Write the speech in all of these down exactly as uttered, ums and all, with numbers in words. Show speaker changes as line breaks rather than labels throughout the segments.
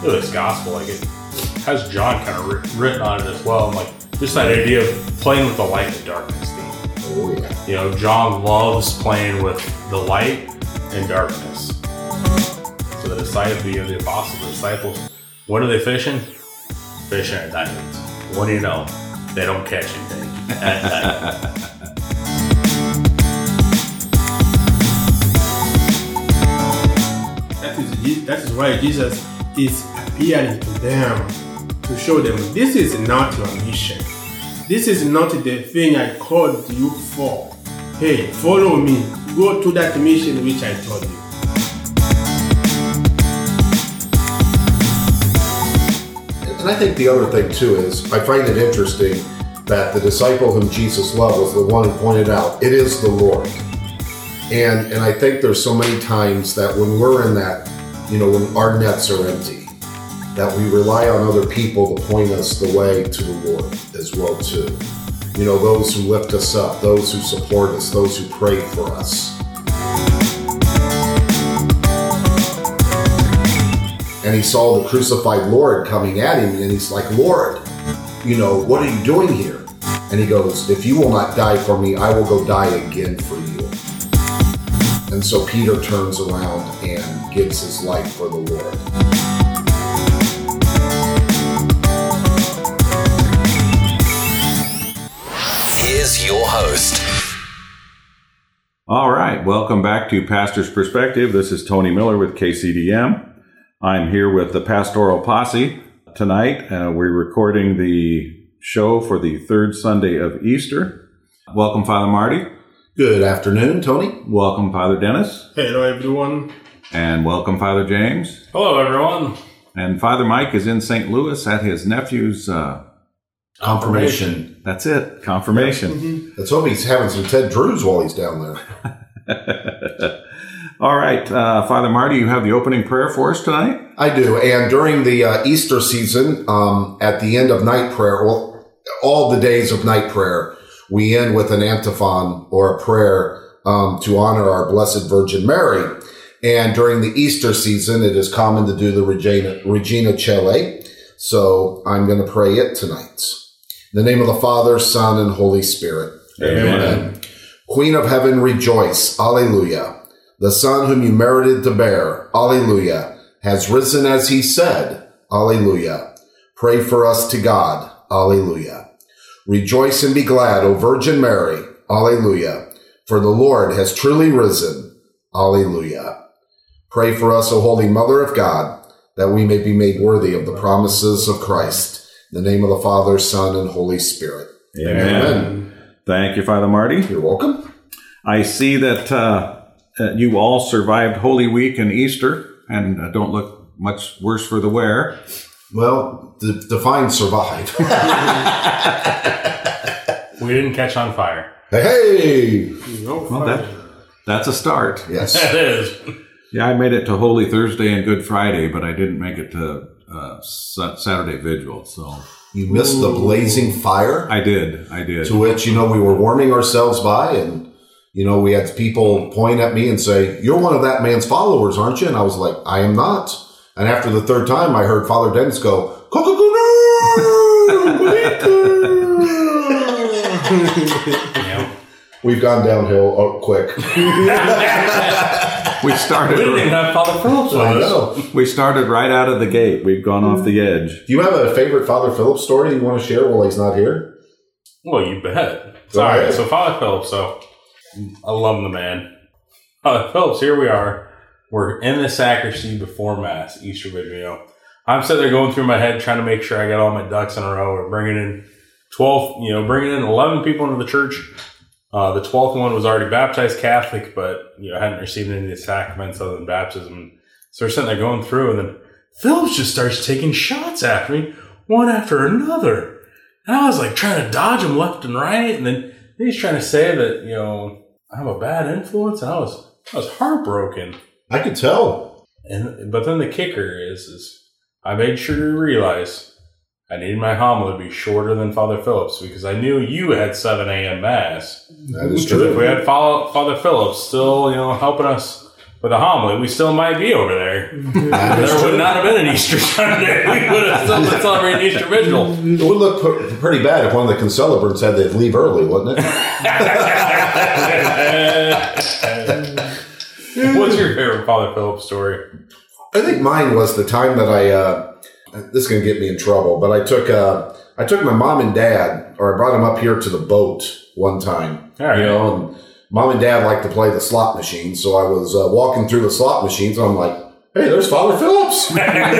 with this gospel, like it has John kind of written on it as well. And like just that idea of playing with the light and the darkness theme.
Oh, yeah.
You know, John loves playing with the light and darkness. So the disciples, you know, the apostles, the disciples, when are they fishing? Fishing at night. What do you know? They don't catch anything at night.
That is, that is why Jesus is appearing to them to show them this is not your mission. This is not the thing I called you for. Hey, follow me. Go to that mission which I told you.
And I think the other thing too is, I find it interesting that the disciple whom Jesus loved was the one who pointed out, it is the Lord. And and I think there's so many times that when we're in that, you know, when our nets are empty, that we rely on other people to point us the way to the Lord as well too. You know, those who lift us up, those who support us, those who pray for us. And he saw the crucified Lord coming at him, and he's like, Lord, you know, what are you doing here? And he goes, if you will not die for me, I will go die again for you. And so Peter turns around and gives his life for the Lord.
Here's your host.
All right, welcome back to Pastor's Perspective. This is Tony Miller with K C D M. I'm here with the Pastoral Posse tonight. Uh, we're recording the show for the third Sunday of Easter. Welcome, Father Marty.
Good afternoon, Tony.
Welcome, Father Dennis.
Hello, everyone.
And welcome, Father James.
Hello, everyone.
And Father Mike is in Saint Louis at his nephew's uh,
Confirmation.
That's it, confirmation.
Mm-hmm.
Let's hope he's having some Ted Drews while he's down there.
All right, uh, Father Marty, you have the opening prayer for us tonight?
I do. And during the uh, Easter season, um, at the end of night prayer, well, all the days of night prayer, we end with an antiphon or a prayer um, to honor our Blessed Virgin Mary. And during the Easter season, it is common to do the Regina, Regina Coeli. So I'm going to pray it tonight. In the name of the Father, Son, and Holy Spirit.
Amen.
Amen. Queen of heaven, rejoice. Alleluia. The Son whom you merited to bear, alleluia, has risen as he said, alleluia. Pray for us to God, alleluia. Rejoice and be glad, O Virgin Mary, alleluia, for the Lord has truly risen, alleluia. Pray for us, O Holy Mother of God, that we may be made worthy of the promises of Christ. In the name of the Father, Son, and Holy Spirit.
Amen.
Amen.
Thank you, Father Marty.
You're welcome.
I see that uh, uh, you all survived Holy Week and Easter and uh, don't look much worse for the wear.
Well, d- define survive.
We didn't catch on fire.
Hey!
No
Well,
fire.
that, that's a start.
Yes.
That is.
Yeah, I made it to Holy Thursday and Good Friday, but I didn't make it to uh, Sa- Saturday Vigil. So
You missed the blazing fire,
I did. I did.
to which, you know, we were warming ourselves by, and, you know, we had people point at me and say, you're one of that man's followers, aren't you? And I was like, I am not. And after the third time, I heard Father Dennis go,
Yeah.
We've gone downhill oh, quick.
We
We
started.
didn't even have Father Phillips with
I
us.
know.
We started right out of the gate. We've gone off the edge.
Do you have a favorite Father Phillips story you want to share while he's not here?
Well, you bet.
Go
Sorry.
ahead.
So Father Phillips, so I love the man. Father Phillips, here we are. We're in the sacristy before Mass, Easter Vigil. You know, I'm sitting there going through my head trying to make sure I got all my ducks in a row. We're bringing in twelve, you know, bringing in eleven people into the church. Uh, the twelfth one was already baptized Catholic, but, you know, hadn't received any of the sacraments other than baptism. So we're sitting there going through, and then Phillips just starts taking shots after me, one after another. And I was like trying to dodge him left and right, and then he's trying to say that, you know, I'm a bad influence, and I was I was heartbroken.
I could tell.
And but then the kicker is, is I made sure to realize I needed my homily to be shorter than Father Phillips, because I knew you had seven a.m. Mass.
That is
Because if we
true.
had Father, Father Phillips still, you know, helping us with a homily, we still might be over there. There would not have been an Easter Sunday. We would have still been celebrating Easter Vigil.
It would look p- pretty bad if one of the concelebrants had to leave early, wouldn't it?
What's your favorite Father Philip story?
I think mine was the time that I, uh, this is going to get me in trouble, but I took, uh, I took my mom and dad, or I brought them up here to the boat one time.
All right.
You know, and mom and dad like to play the slot machines. So I was uh, walking through the slot machines and I'm like, hey, there's Father Phillips.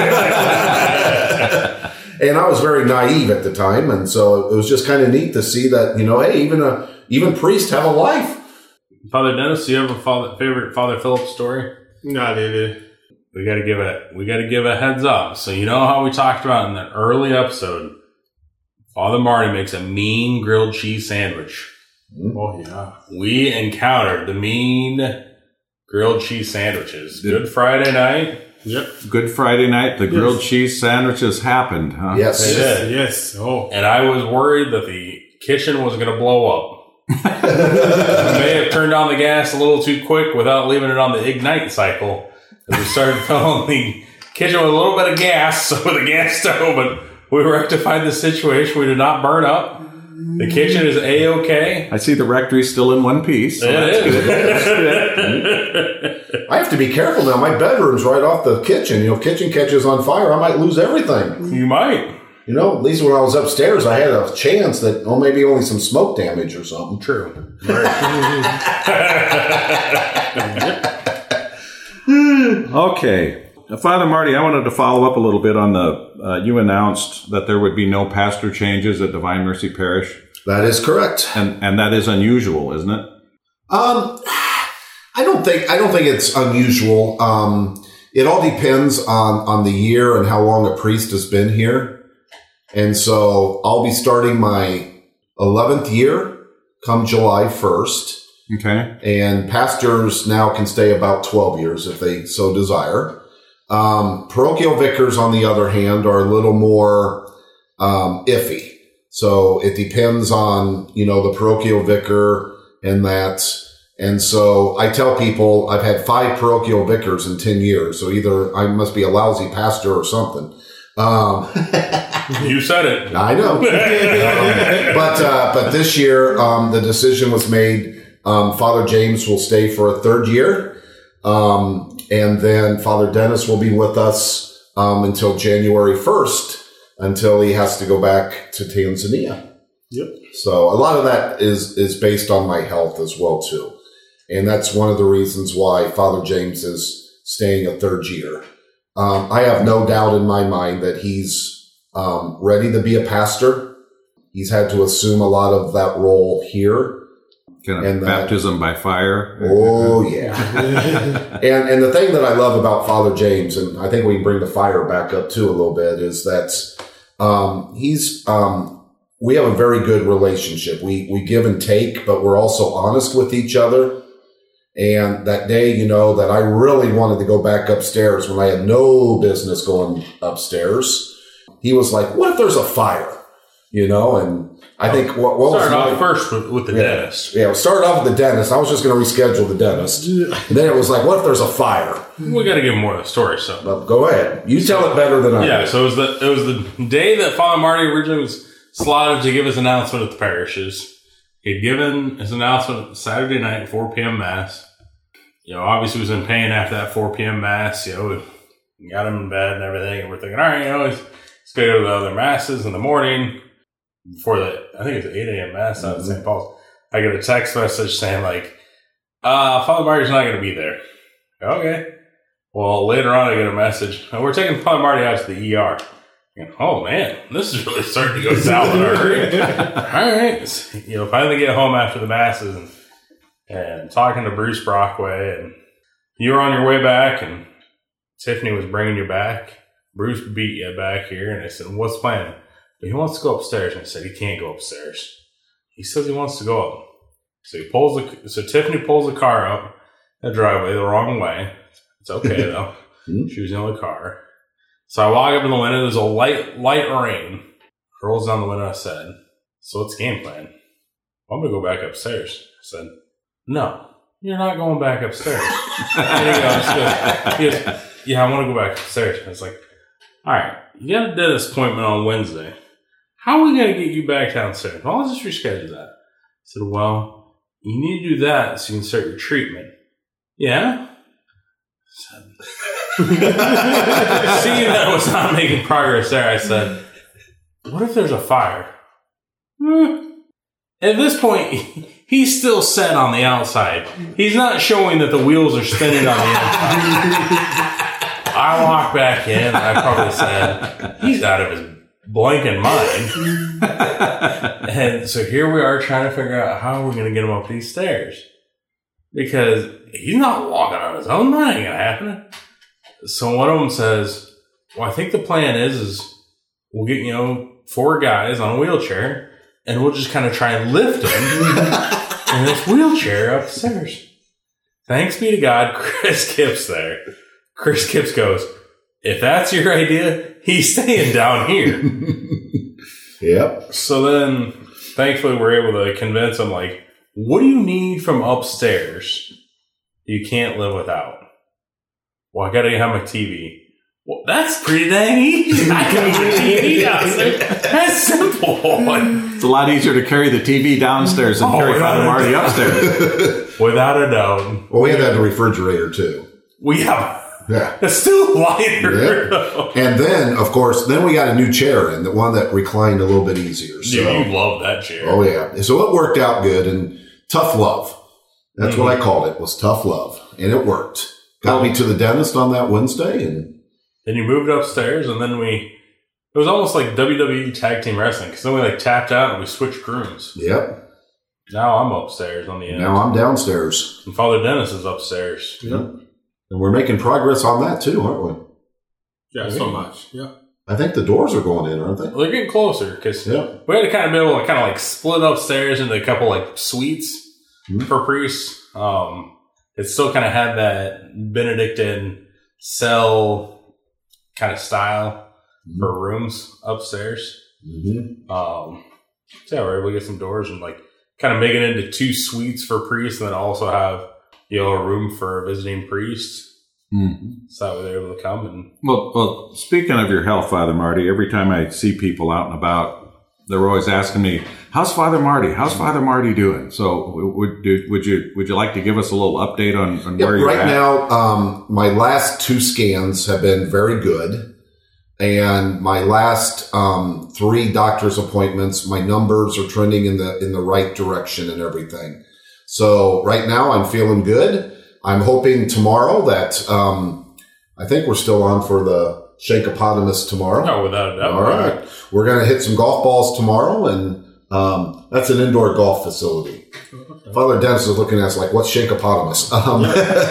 And I was very naive at the time. And so it was just kind of neat to see that, you know, hey, even a, even priests have a life.
Father Dennis, do you have a father, favorite Father Philip story?
Not really.
We got to give it. We got to give a heads up. So you know how we talked about in that early episode, Father Marty makes a mean grilled cheese sandwich.
Oh, yeah.
We encountered the mean grilled cheese sandwiches. Good Friday night.
Yep.
Good Friday night, the grilled
Yes.
cheese sandwiches happened, huh?
Yes.
They did.
Yes. Oh.
And I was worried that the kitchen was going to blow up. I may have turned on the gas a little too quick without leaving it on the ignite cycle. As we started filling the kitchen with a little bit of gas, so with a gas stove, but we rectified the situation. We did not burn up. The kitchen is A-okay.
I see the rectory still in one piece. So
It
that's
is.
good. That's good.
I have to be careful now. My bedroom's right off the kitchen. You know, kitchen catches on fire, I might lose everything.
You might.
You know, at least when I was upstairs, I had a chance that, oh, maybe only some smoke damage or something.
True.
Okay. Uh, Father Marty, I wanted to follow up a little bit on the, uh, you announced that there would be no pastor changes at Divine Mercy Parish,
That is correct.
and, and that is unusual, isn't it?
Um, I don't think I don't think it's unusual. Um, it all depends on on the year and how long a priest has been here. And so I'll be starting my eleventh year come July first.
Okay.
And pastors now can stay about twelve years if they so desire. Um, parochial vicars, on the other hand, are a little more um, iffy. So it depends on, you know, the parochial vicar and that. And so I tell people I've had five parochial vicars in ten years. So either I must be a lousy pastor or something. Um,
You said it.
I know. Um, but, uh, but this year, um, the decision was made. Um, Father James will stay for a third year. Um, and then Father Dennis will be with us, um, until January first, until he has to go back to Tanzania.
Yep.
So a lot of that is, is based on my health as well, too. And that's one of the reasons why Father James is staying a third year. Um, I have no doubt in my mind that he's, um, ready to be a pastor. He's had to assume a lot of that role here.
Kind of
And that-
baptism by fire.
Oh, yeah. and and the thing that I love about Father James, and I think we can bring the fire back up too a little bit, is that um, he's um, we have a very good relationship. We we give and take, but we're also honest with each other. And that day, you know, that I really wanted to go back upstairs when I had no business going upstairs, he was like, "What if there's a fire?" You know, and I think what, what was
Started
my-
off first with, with the
yeah.
dentist.
Yeah, we started off with the dentist. I was just going to reschedule the dentist. And then it was like, what if there's a fire?
We got to give more of the story. So
But go ahead. You tell it better than I
yeah,
do.
so it was the it was the day that Father Marty originally was slotted to give his announcement at the parishes. He'd given his announcement Saturday night, four p.m. mass. You know, obviously he was in pain after that four p.m. mass. You know, we got him in bed and everything, and we're thinking, all right, you know, he's, he's going to go to the other masses in the morning. Before the, I think it's eight a.m. mass out at Saint Paul's. I get a text message saying like, uh, Father Marty's not going to be there. Okay. Well, later on I get a message. Oh, we're taking Father Marty out to the E R. And, oh man, this is really starting to go south in a hurry. All right. So, you know, finally get home after the masses and, and talking to Bruce Brockway, and you were on your way back and Tiffany was bringing you back. Bruce beat you back here. And I said, what's the plan? He wants to go upstairs. And I said, he can't go upstairs. He says he wants to go up. So he pulls the, so Tiffany pulls the car up the driveway the wrong way. It's okay though. She was in the car. So I walk up in the window. There's a light, light rain. Rolls down the window. I said, so what's the game plan? Well, I'm going to go back upstairs. I said, no, you're not going back upstairs. And he goes, he goes, he goes, yeah, I want to go back upstairs. I was like, all right, you got a dentist appointment on Wednesday. How are we going to get you back downstairs? Well, let's just reschedule that. I said, well, you need to do that so you can start your treatment. Yeah? Seeing that I was not making progress there, I said, what if there's a fire? Hmm. At this point, he's still set on the outside. He's not showing that the wheels are spinning on the inside. I walk back in, and I probably said, he's out of his blanking mind. And so here we are trying to figure out how we're going to get him up these stairs. Because he's not walking on his own. That ain't going to happen. So one of them says, well, I think the plan is, is we'll get, you know, four guys on a wheelchair, and we'll just kind of try and lift him in this wheelchair upstairs. Thanks be to God, Chris Kipps there. Chris Kipps goes, if that's your idea, he's staying down here.
Yep.
So then, thankfully, we're able to convince him, like, what do you need from upstairs you can't live without? Well, I got to have my T V. Well, that's pretty dang easy. I got my T V downstairs. That's simple.
It's a lot easier to carry the T V downstairs than
Oh,
carry
without
Father
a
Marty
doubt.
upstairs.
Without a doubt.
Well, we had to have the refrigerator too.
We have.
Yeah.
It's still lighter.
Yep.
though.
And then, of course, then we got a new chair in, the one that reclined a little bit easier. So,
Dude, you love that chair.
oh yeah. So it worked out good, and tough love. That's
Mm-hmm.
what I called it, was tough love. And it worked. Got me to the dentist on that Wednesday, and
Then you moved upstairs, and then we. It was almost like W W E Tag Team Wrestling, because then we like tapped out and we switched rooms.
yep.
Now I'm upstairs on the end.
Now I'm downstairs.
And Father Dennis is upstairs.
Yeah.
And we're making progress on that too, aren't we?
Yeah, so much. Yeah.
I think the doors are going in, aren't they?
Well, they're getting closer, because
Yeah.
we had to kind of be able to kind of like split upstairs into a couple like suites
Mhm.
for priests. Um, it still kind of had that Benedictine cell kind of style for rooms upstairs.
Mm-hmm.
Um, so yeah, we're able to get some doors and like kind of make it into two suites for priests, and then also have, you know, a room for a visiting priest.
Mm-hmm.
So that way they're able to come and
Well, well, speaking of your health, Father Marty, every time I see people out and about, they're always asking me, "How's Father Marty? How's Father Marty doing?" So, would do, would you would you like to give us a little update on, on
Yep,
where you're
right
at?
now, um, my last two scans have been very good. And my last um, three doctor's appointments, my numbers are trending in the in the right direction and everything. So right now I'm feeling good. I'm hoping tomorrow that um, I think we're still on for the Shankopotamus tomorrow.
oh, without a doubt.
All right. We're going to hit some golf balls tomorrow, and um, that's an indoor golf facility. Father Dennis is looking at us like, what's Shankopotamus? Um,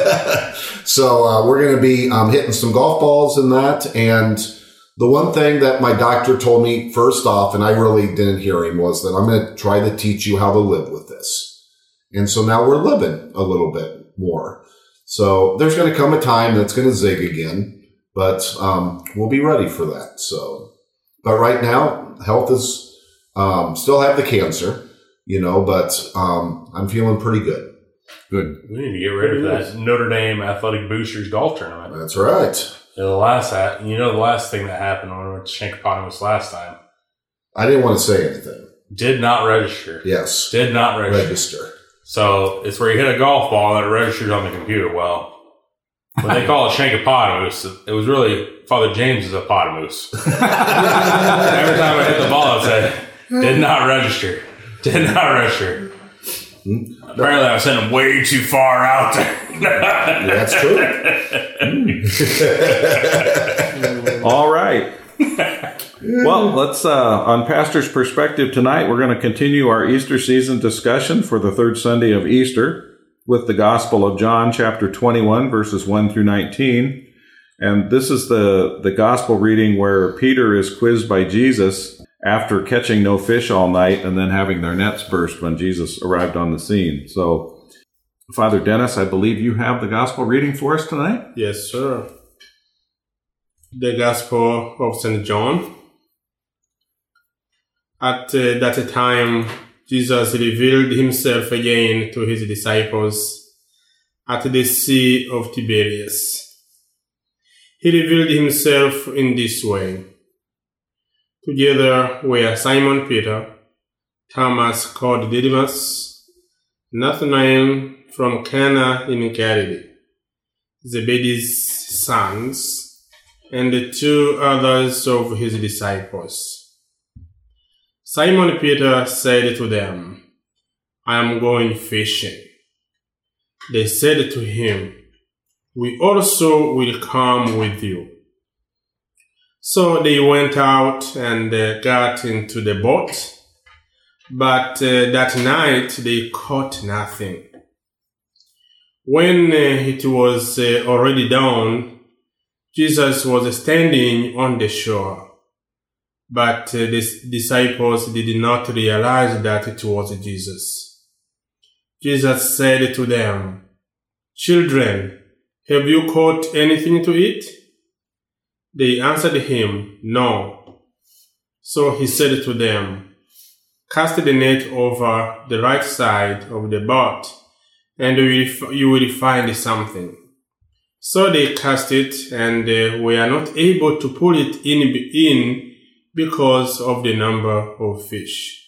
so uh, we're going to be um, hitting some golf balls in that. And the one thing that my doctor told me first off, and I really didn't hear him, was that I'm going to try to teach you how to live with this. And so now we're living a little bit more. So there's going to come a time that's going to zig again, but um, we'll be ready for that. So, but right now, health is um, still have the cancer, you know, but um, I'm feeling pretty good.
Good.
We need to get rid of that Notre Dame Athletic Boosters golf tournament.
That's right.
Yeah, the last that you know the last thing that happened when we went to Shankopotamus last time,
I didn't want to say anything.
did not register.
Yes.
Did not register.
Register.
So it's where you hit a golf ball and it registers on the computer. Well, when they call it Shankopotamus, it was really Father James is a potamus. Every time I hit the ball, it said, did not register. Did not register. Apparently, I was sending way too far out there.
That's true.
All right. Well, let's, uh, on Pastor's Perspective tonight, we're going to continue our Easter season discussion for the third Sunday of Easter with the Gospel of John, chapter twenty-one, verses one through nineteen. And this is the, the Gospel reading where Peter is quizzed by Jesus after catching no fish all night and then having their nets burst when Jesus arrived on the scene. So, Father Dennis, I believe you have the Gospel reading for us tonight?
Yes, sir. The Gospel of Saint John. At uh, that time, Jesus revealed himself again to his disciples at the Sea of Tiberias. He revealed himself in this way. Together were Simon Peter, Thomas called Didymus, Nathanael from Cana in Galilee, Zebedee's sons, and the two others of his disciples. Simon Peter said to them, "I am going fishing." They said to him, "We also will come with you." So they went out and uh, got into the boat, but uh, that night they caught nothing. When uh, it was uh, already dawn, Jesus was standing on the shore, but uh, the disciples did not realize that it was Jesus. Jesus said to them, "Children, have you caught anything to eat?" They answered him, "No." So he said to them, "Cast the net over the right side of the boat, and you will find something." So they cast it, and uh, were not able to pull it in, in because of the number of fish.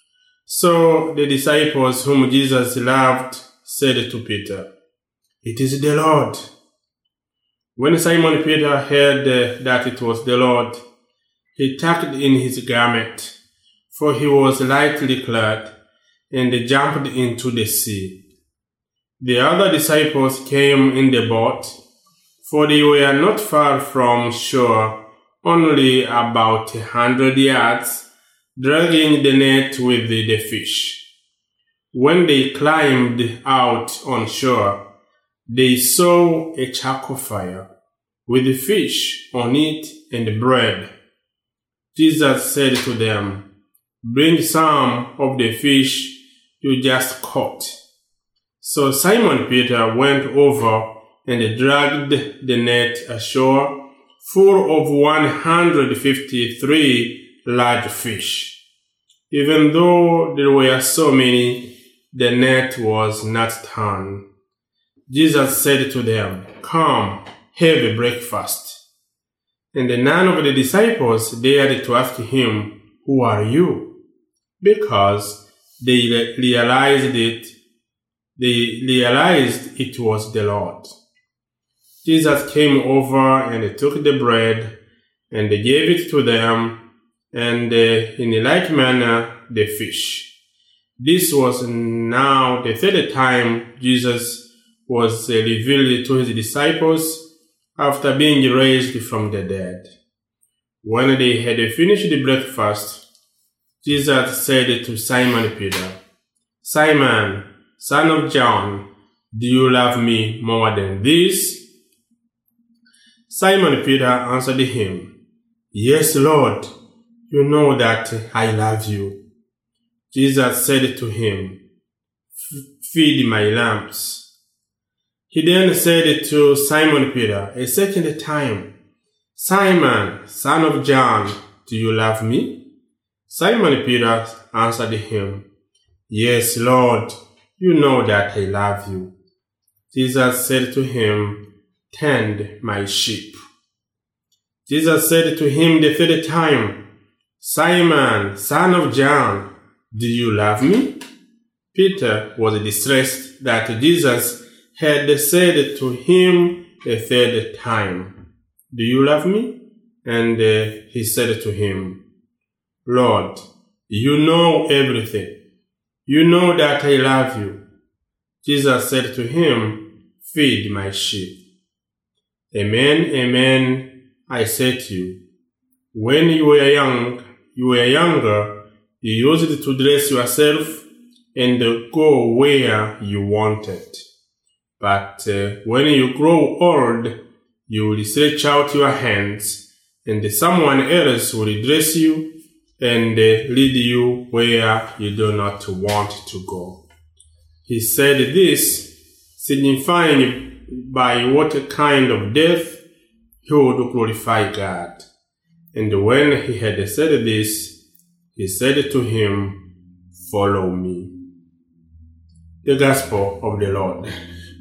So the disciples whom Jesus loved said to Peter, "It is the Lord." When Simon Peter heard uh, that it was the Lord, he tucked in his garment, for he was lightly clad, and jumped into the sea. The other disciples came in the boat, for they were not far from shore, only about a hundred yards, dragging the net with the fish. When they climbed out on shore, they saw a charcoal fire with fish on it and bread. Jesus said to them, "Bring some of the fish you just caught." So Simon Peter went over and dragged the net ashore, full of one hundred fifty-three large fish. Even though there were so many, the net was not torn. Jesus said to them, "Come, have a breakfast." And none of the disciples dared to ask him, "Who are you?" because they realized it. They realized it was the Lord. Jesus came over and took the bread and gave it to them, and in like manner the fish. This was now the third time Jesus was revealed to his disciples after being raised from the dead. When they had finished the breakfast, Jesus said to Simon Peter, "Simon, son of John, do you love me more than this?" Simon Peter answered him, "Yes, Lord, you know that I love you." Jesus said to him, "Feed my lambs." He then said to Simon Peter a second time, "Simon, son of John, do you love me?" Simon Peter answered him, "Yes, Lord, you know that I love you." Jesus said to him, "Tend my sheep." Jesus said to him the third time, "Simon, son of John, do you love me?" Peter was distressed that Jesus had said to him a third time, "Do you love me?" And uh, he said to him, "Lord, you know everything. You know that I love you." Jesus said to him, "Feed my sheep. Amen, amen, I say to you, when you were young, you were younger, you used to dress yourself and go where you wanted. But uh, when you grow old, you will stretch out your hands, and someone else will dress you and uh, lead you where you do not want to go." He said this, signifying by what kind of death he would glorify God. And when he had said this, he said to him, "Follow me." The Gospel of the Lord.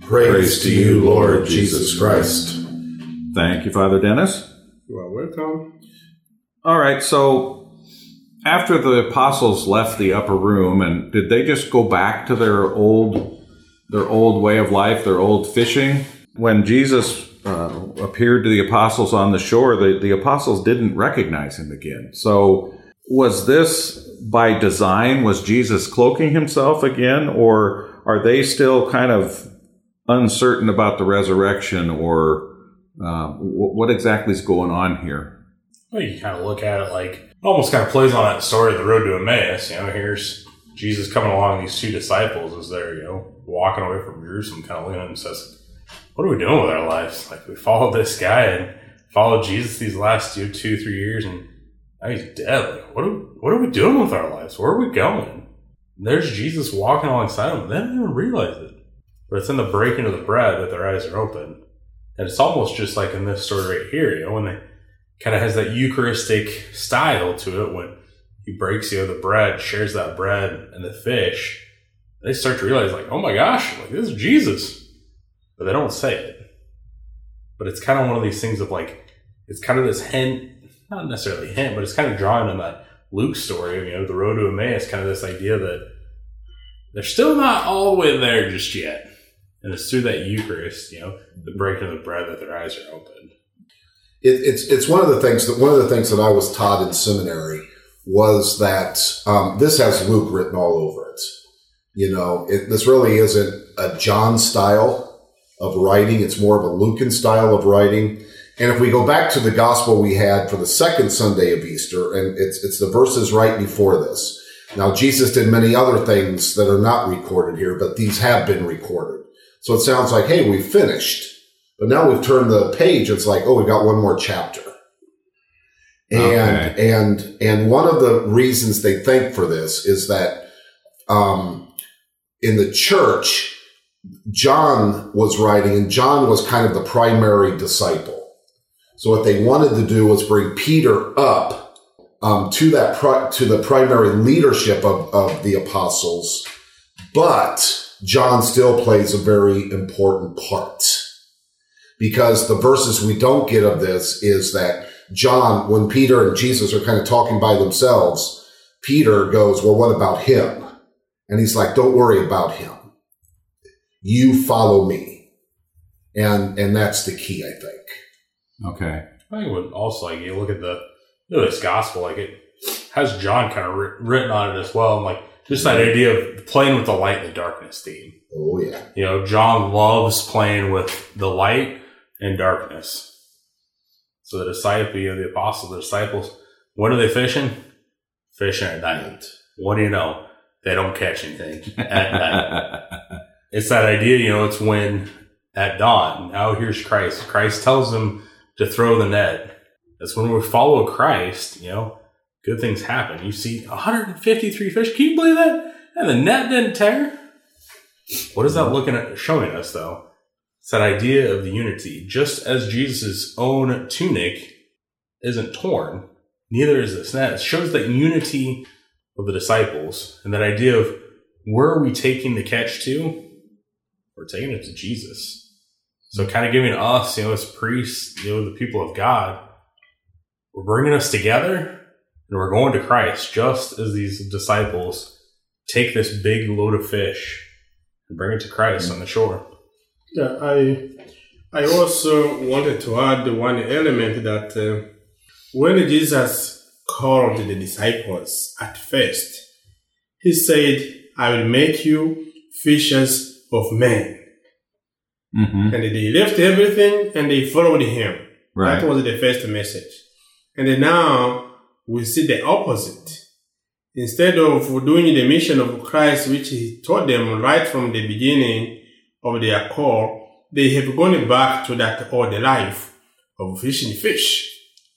Praise to you, Lord Jesus Christ.
Thank you, Father Dennis.
You are welcome.
All right, so after the apostles left the upper room, and did they just go back to their old, their old way of life, their old fishing? When Jesus uh, appeared to the apostles on the shore, the, the apostles didn't recognize him again. So was this by design? Was Jesus cloaking himself again, or are they still kind of uncertain about the resurrection, or uh, w- what exactly is going on here?
Well, you kind of look at it like, it almost kind of plays on that story of the road to Emmaus. You know, here's Jesus coming along, these two disciples as they're, you know, walking away from Jerusalem, kind of looking at him and says, what are we doing with our lives? Like, we followed this guy and followed Jesus these last two, two, three years, and now he's dead. Like, what are, what are we doing with our lives? Where are we going? And there's Jesus walking alongside them. They didn't even realize it. But it's in the breaking of the bread that their eyes are open. And it's almost just like in this story right here, you know, when they kind of has that Eucharistic style to it, when he breaks, you know, the bread, shares that bread and the fish, they start to realize, like, oh my gosh, like, this is Jesus. But they don't say it. But it's kind of one of these things of, like, it's kind of this hint, not necessarily hint, but it's kind of drawing on that Luke story, you know, the road to Emmaus, kind of this idea that they're still not all the way there just yet. And it's through that Eucharist, you know, the breaking of the bread, that their eyes are open.
It, it's it's one of the things that one of the things that I was taught in seminary was that um, this has Luke written all over it. You know, it, this really isn't a John style of writing; it's more of a Lucan style of writing. And if we go back to the gospel we had for the second Sunday of Easter, and it's it's the verses right before this. Now, Jesus did many other things that are not recorded here, but these have been recorded. So it sounds like, hey, we've finished. But now we've turned the page. It's like, oh, we've got one more chapter. And, okay. and, and one of the reasons they think for this is that, um, in the church, John was writing, and John was kind of the primary disciple. So what they wanted to do was bring Peter up, um, to that, pri- to the primary leadership of, of the apostles. But John still plays a very important part, because the verses we don't get of this is that John, when Peter and Jesus are kind of talking by themselves, Peter goes, well, what about him? And he's like, don't worry about him. You follow me. And, and that's the key, I think.
Okay.
I think would also, like, you look at the, you know, this gospel, like, it has John kind of written on it as well. And, like, just that idea of playing with the light and the darkness theme.
Oh, yeah.
You know, John loves playing with the light and darkness. So the disciple, you know, the apostles, the disciples, when are they fishing? Fishing at night. What do you know? They don't catch anything at night. It's that idea, you know, it's when at dawn, now here's Christ. Christ tells them to throw the net. That's when we follow Christ, you know, good things happen. You see one hundred fifty-three fish. Can you believe that? And the net didn't tear. What is that looking at, showing us, though? It's that idea of the unity. Just as Jesus' own tunic isn't torn, neither is this net. It shows that unity of the disciples, and that idea of where are we taking the catch to? We're taking it to Jesus. So kind of giving us, you know, as priests, you know, the people of God, we're bringing us together, and we're going to Christ, just as these disciples take this big load of fish and bring it to Christ on the shore.
Yeah, I I also wanted to add one element that uh, when Jesus called the disciples at first, he said, I will make you fishers of men.
Mm-hmm.
And they left everything and they followed him.
Right.
That was the first message. And then now we see the opposite. Instead of doing the mission of Christ, which he taught them right from the beginning of their call, they have gone back to that old life of fishing fish.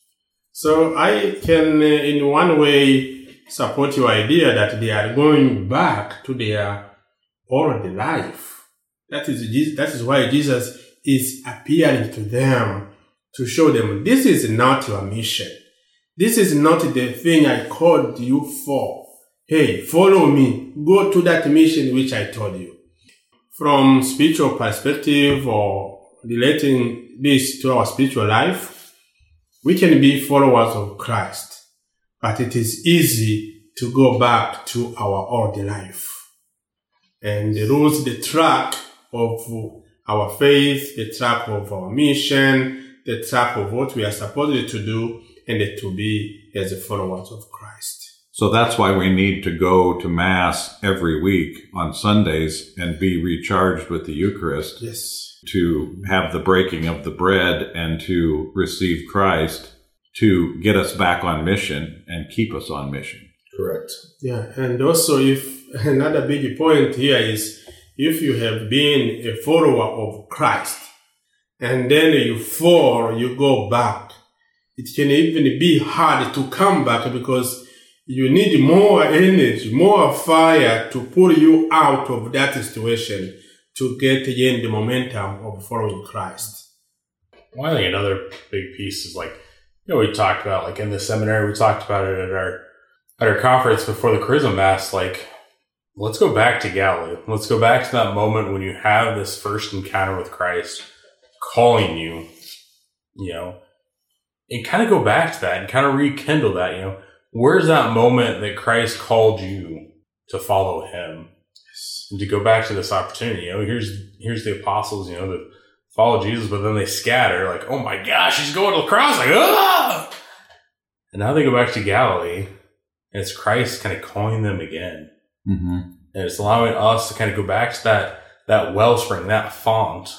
So I can, uh, in one way, support your idea that they are going back to their old life. That is, that is why Jesus is appearing to them to show them this is not your mission. This is not the thing I called you for. Hey, follow me. Go to that mission which I told you. from spiritual perspective or relating this to our spiritual life, we can be followers of Christ, but it is easy to go back to our old life and lose the track of our faith, the track of our mission, the track of what we are supposed to do and to be as followers of Christ.
So that's why we need to go to Mass every week on Sundays and be recharged with the Eucharist.
Yes.
To have the breaking of the bread and to receive Christ to get us back on mission and keep us on mission.
Correct.
Yeah, and also if another big point here is if you have been a follower of Christ and then you fall, you go back, it can even be hard to come back because you need more energy, more fire to pull you out of that situation to get again the momentum of following Christ.
Well, I think another big piece is like, you know, we talked about like in the seminary, we talked about it at our at our conference before the Charisma Mass, like, let's go back to Galilee. Let's go back to that moment when you have this first encounter with Christ calling you, you know, and kind of go back to that and kind of rekindle that, you know. Where's that moment that Christ called you to follow him? And to go back to this opportunity, you know, here's here's the apostles, you know, that follow Jesus, but then they scatter, like, oh my gosh, he's going to the cross, like, ah! And now they go back to Galilee, and it's Christ kind of calling them again.
Mm-hmm.
And it's allowing us to kind of go back to that, that wellspring, that font.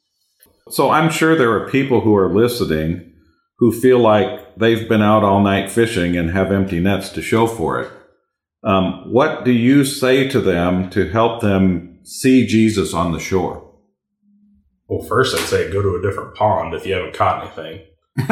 So I'm sure there are people who are listening who feel like they've been out all night fishing and have empty nets to show for it. Um, what do you say to them to help them see Jesus on the shore?
Well, first I'd say go to a different pond if you haven't caught anything.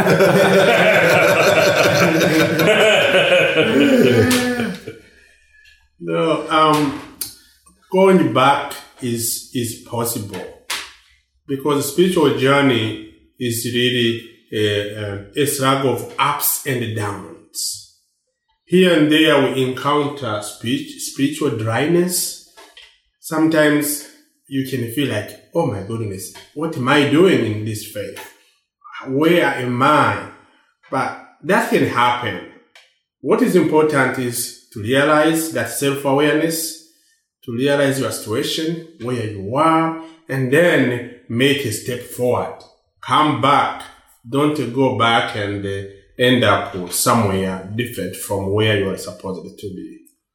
No, um, going back is is possible because the spiritual journey is really a, a struggle of ups and downs. Here and there we encounter spiritual dryness. Sometimes you can feel like, oh my goodness, what am I doing in this faith? Where am I? But that can happen. What is important is to realize that self-awareness, to realize your situation, where you are, and then make a step forward. Come back. Don't go back and uh, end up somewhere different from where you are supposed to be.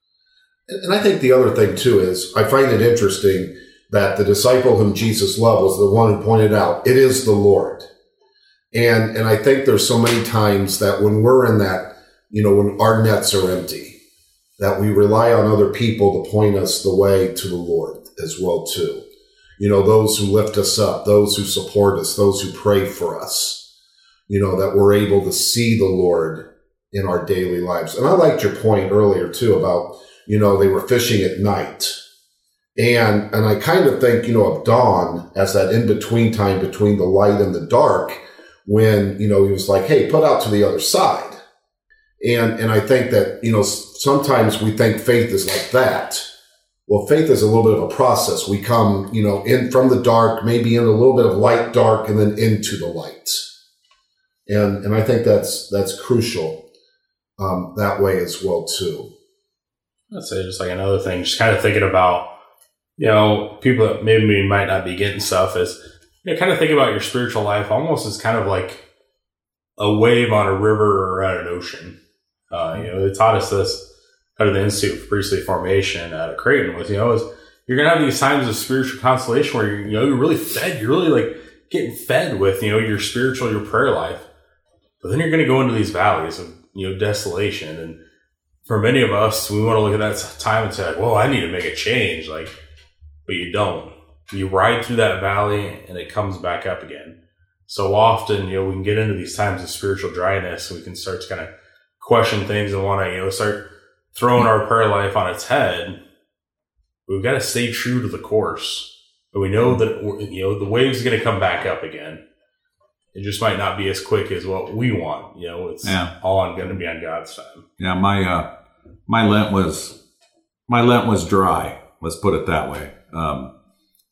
And I think the other thing, too, is I find it interesting that the disciple whom Jesus loved was the one who pointed out, it is the Lord. And and I think there's so many times that when we're in that, you know, when our nets are empty, that we rely on other people to point us the way to the Lord as well, too. You know, those who lift us up, those who support us, those who pray for us, you know, that we're able to see the Lord in our daily lives. And I liked your point earlier, too, about, you know, they were fishing at night. And and I kind of think, you know, of dawn as that in-between time between the light and the dark when, you know, he was like, hey, put out to the other side. And and I think that, you know, sometimes we think faith is like that. Well, faith is a little bit of a process. We come, you know, in from the dark, maybe in a little bit of light, dark, and then into the light. And and I think that's that's crucial um, that way as well, too.
I'd say just like another thing, just kind of thinking about, you know, people that maybe might not be getting stuff is, you know, kind of think about your spiritual life almost as kind of like a wave on a river or at an ocean. Uh, you know, they taught us this out of the Institute for Priestly Formation at Creighton was, you know, is you're going to have these times of spiritual consolation where you're, you know, you're really fed, you're really like getting fed with, you know, your spiritual, your prayer life. But then you're going to go into these valleys of, you know, desolation. And for many of us, we want to look at that time and say, like, well, I need to make a change. Like, but you don't. You ride through that valley and it comes back up again. So often, you know, we can get into these times of spiritual dryness and we can start to kind of question things and want to, you know, start throwing our prayer life on its head. We've got to stay true to the course. But we know that, you know, the wave's going to come back up again. It just might not be as quick as what we want. You know, it's
yeah.
all on, going to be on God's time.
Yeah, my uh, my Lent was my Lent was dry. Let's put it that way. Um,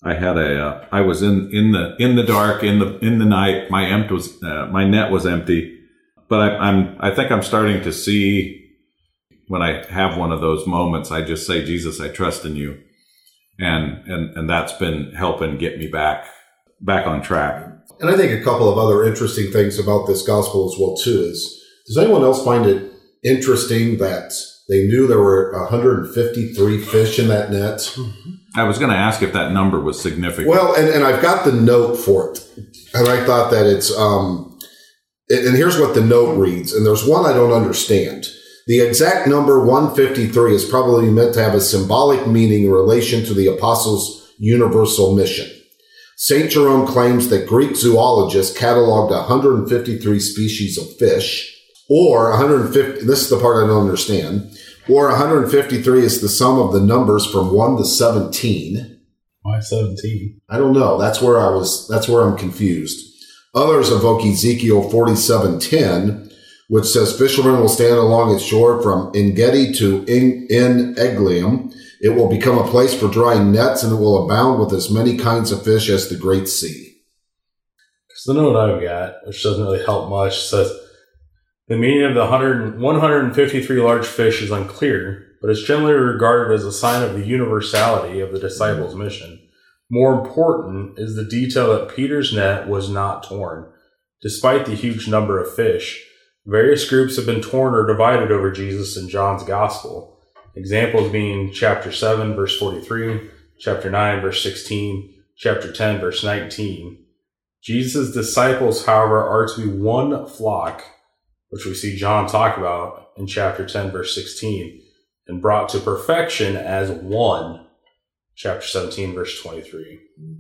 I had a, uh, I was in, in the, in the dark, in the, in the night. My empt was, uh, my net was empty, but I, I'm, I think I'm starting to see when I have one of those moments, I just say, Jesus, I trust in you. And, and, and that's been helping get me back, back on track.
And I think a couple of other interesting things about this gospel as well, too, is does anyone else find it interesting that they knew there were one hundred fifty-three fish in that net?
I was going to ask if that number was significant.
Well, and, and I've got the note for it. And I thought that it's, um, and here's what the note reads. And there's one I don't understand. The exact number one fifty-three is probably meant to have a symbolic meaning in relation to the apostles' universal mission. Saint Jerome claims that Greek zoologists cataloged one hundred fifty-three species of fish, or one hundred fifty, this is the part I don't understand, or one hundred fifty-three is the sum of the numbers from one to seventeen.
Why seventeen?
I don't know. That's where I was, that's where I'm confused. Others evoke Ezekiel forty-seven ten, which says fishermen will stand along its shore from En-Gedi to En-Eglaim. It will become a place for drying nets, and it will abound with as many kinds of fish as the great sea.
Because the note I've got, which doesn't really help much, says the meaning of the one hundred fifty-three large fish is unclear, but is generally regarded as a sign of the universality of the disciples' mission. More important is the detail that Peter's net was not torn. Despite the huge number of fish, various groups have been torn or divided over Jesus in John's gospel. Examples being chapter seven, verse forty-three, chapter nine, verse sixteen, chapter ten, verse nineteen. Jesus' disciples, however, are to be one flock, which we see John talk about in chapter ten, verse sixteen, and brought to perfection as one, chapter seventeen, verse twenty-three.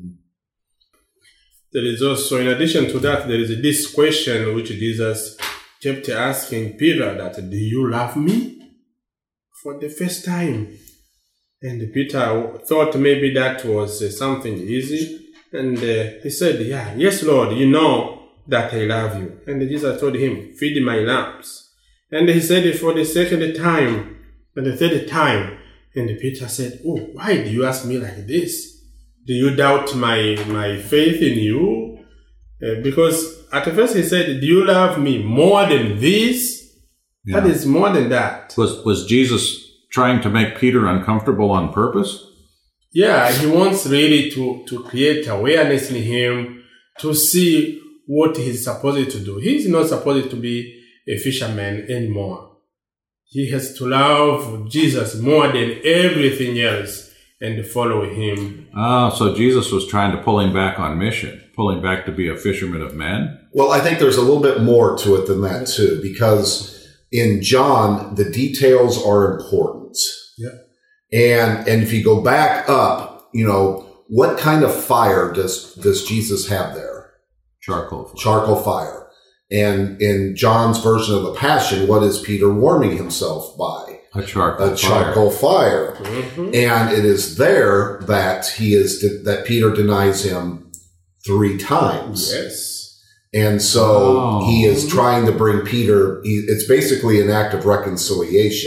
There is also, in addition to that, there is this question which Jesus kept asking Peter that, do you love me? For the first time. And Peter thought maybe that was uh, something easy. And uh, he said, yeah, yes, Lord, you know that I love you. And Jesus told him, feed my lambs. And he said it for the second time, and the third time. And Peter said, oh, why do you ask me like this? Do you doubt my, my faith in you? Uh, because at first he said, do you love me more than this? Yeah. That is more than that.
Was was Jesus trying to make Peter uncomfortable on purpose?
Yeah, he wants really to, to create awareness in him to see what he's supposed to do. He's not supposed to be a fisherman anymore. He has to love Jesus more than everything else and follow him.
Ah, so Jesus was trying to pull him back on mission, pull him back to be a fisherman of men?
Well, I think there's a little bit more to it than that, too, because in John, the details are important.
Yeah.
And and if you go back up, you know, what kind of fire does, does Jesus have there?
Charcoal fire.
Charcoal fire. And in John's version of the Passion, what is Peter warming himself by?
A charcoal
A charcoal fire.
fire.
Mm-hmm.
And it is there that he is, that Peter denies him three times.
Yes.
And so
oh.
he is trying to bring Peter, he, it's basically an act of reconciliation.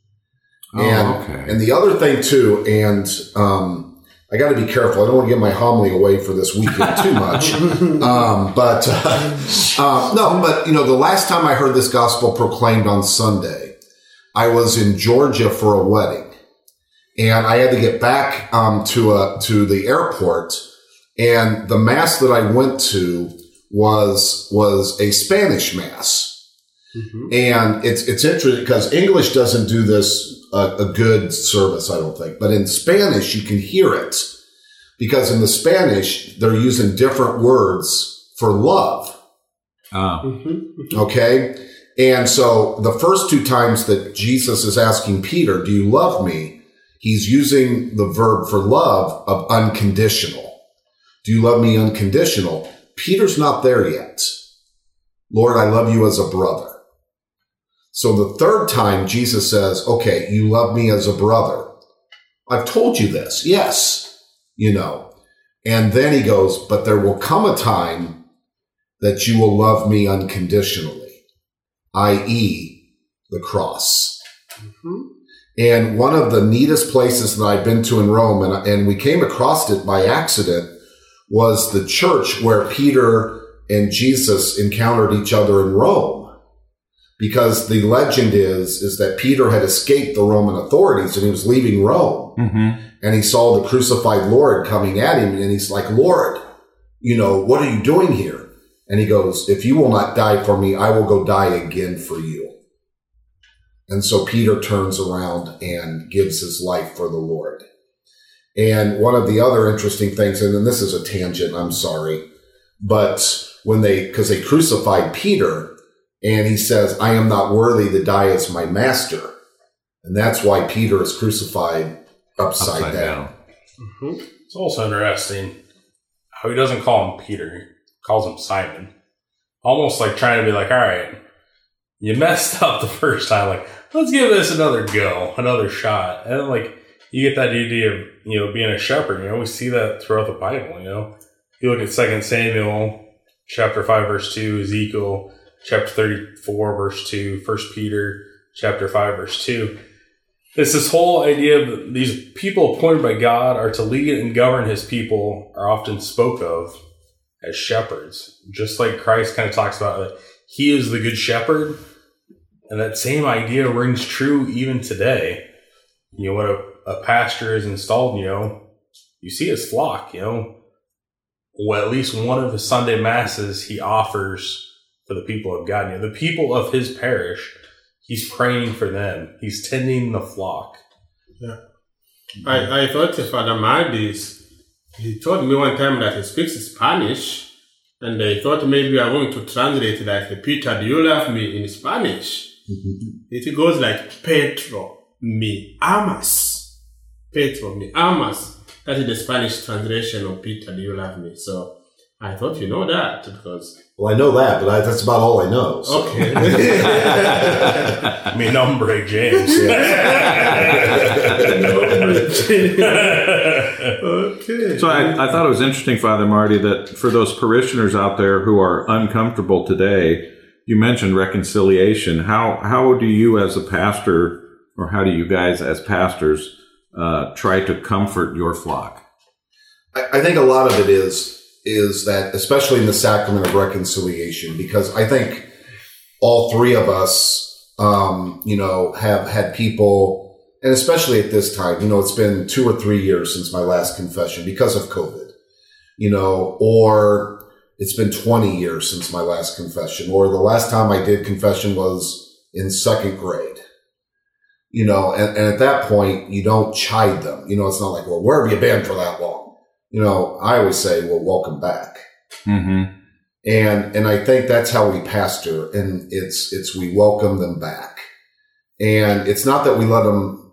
Oh,
and,
okay.
and the other thing too, and, um, I got to be careful. I don't want to get my homily away for this weekend too much. um, but, uh, uh, no, but you know, the last time I heard this gospel proclaimed on Sunday, I was in Georgia for a wedding, and I had to get back, um, to, a, to the airport, and the mass that I went to was was a Spanish mass. Mm-hmm. And it's it's interesting because English doesn't do this uh, a good service, I don't think. But in Spanish, you can hear it because in the Spanish, they're using different words for love.
Oh.
Mm-hmm.
Okay? And so the first two times that Jesus is asking Peter, do you love me? He's using the verb for love of unconditional. Do you love me unconditional? Peter's not there yet. Lord, I love you as a brother. So the third time Jesus says, okay, you love me as a brother. I've told you this. Yes, you know. And then he goes, but there will come a time that you will love me unconditionally, that is the cross.
Mm-hmm.
And one of the neatest places that I've been to in Rome, and, and we came across it by accident, was the church where Peter and Jesus encountered each other in Rome. Because the legend is, is that Peter had escaped the Roman authorities and he was leaving Rome.
Mm-hmm.
And he saw the crucified Lord coming at him, and he's like, Lord, you know, what are you doing here? And he goes, if you will not die for me, I will go die again for you. And so Peter turns around and gives his life for the Lord. And one of the other interesting things, and then this is a tangent, I'm sorry, but when they, because they crucified Peter, and he says, I am not worthy to die as my master. And that's why Peter is crucified upside,
Upside
down.
down.
Mm-hmm.
It's also interesting how he doesn't call him Peter. He calls him Simon. Almost like trying to be like, all right, you messed up the first time. Like, let's give this another go, another shot. And then, like, you get that idea of, you know, being a shepherd. You know, we see that throughout the Bible, you know. You look at Second Samuel, chapter five, verse two, Ezekiel, chapter thirty-four, verse two, First Peter, chapter five, verse two. It's this whole idea of these people appointed by God are to lead and govern his people are often spoke of as shepherds. Just like Christ kind of talks about that he is the good shepherd. And that same idea rings true even today. You know, when a, a pastor is installed, you know, you see his flock, you know, well, at least one of the Sunday masses he offers for the people of God. You know, the people of his parish, he's praying for them. He's tending the flock.
Yeah. I, I thought Father Mardis, he told me one time that he speaks Spanish, and I thought maybe I want to translate like, Peter, do you love me in Spanish? It goes like, Petro, me amas. Petro, me amas. That is the Spanish translation of Peter, do you love me? So I thought you know that because...
Well, I know that, but I, that's about all I know. So.
Okay.
Mi nombre, James.
Okay.
So I, I thought it was interesting, Father Marty, that for those parishioners out there who are uncomfortable today, you mentioned reconciliation. How how do you as a pastor, or how do you guys as pastors uh, try to comfort your flock?
I, I think a lot of it is is that, especially in the sacrament of reconciliation, because I think all three of us, um, you know, have had people, and especially at this time, you know, it's been two or three years since my last confession because of COVID, you know, or it's been twenty years since my last confession, or the last time I did confession was in second grade, you know, and, and at that point, you don't chide them. You know, it's not like, well, where have you been for that long? You know, I always say, well, welcome back.
Mm-hmm.
And, and I think that's how we pastor. And it's, it's, we welcome them back. And it's not that we let them,